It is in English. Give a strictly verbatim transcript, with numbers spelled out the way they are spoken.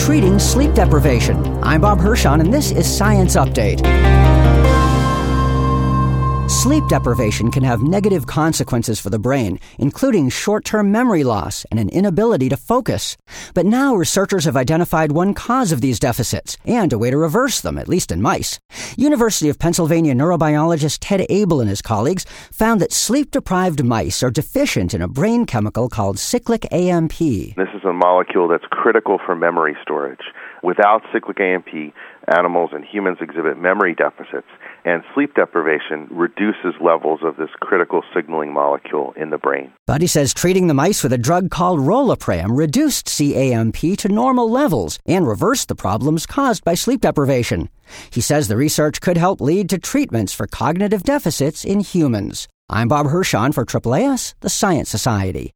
treating sleep deprivation. I'm Bob Hirschon, and this is Science Update. Sleep deprivation can have negative consequences for the brain, including short-term memory loss and an inability to focus. But now researchers have identified one cause of these deficits and a way to reverse them, at least in mice. University of Pennsylvania neurobiologist Ted Abel and his colleagues found that sleep-deprived mice are deficient in a brain chemical called cyclic A M P. This is a molecule that's critical for memory storage. Without cyclic A M P, animals and humans exhibit memory deficits, and sleep deprivation reduces levels of this critical signaling molecule in the brain. But he says treating the mice with a drug called Rolapram reduced C A M P to normal levels and reversed the problems caused by sleep deprivation. He says the research could help lead to treatments for cognitive deficits in humans. I'm Bob Hirschon for A A A S, the Science Society.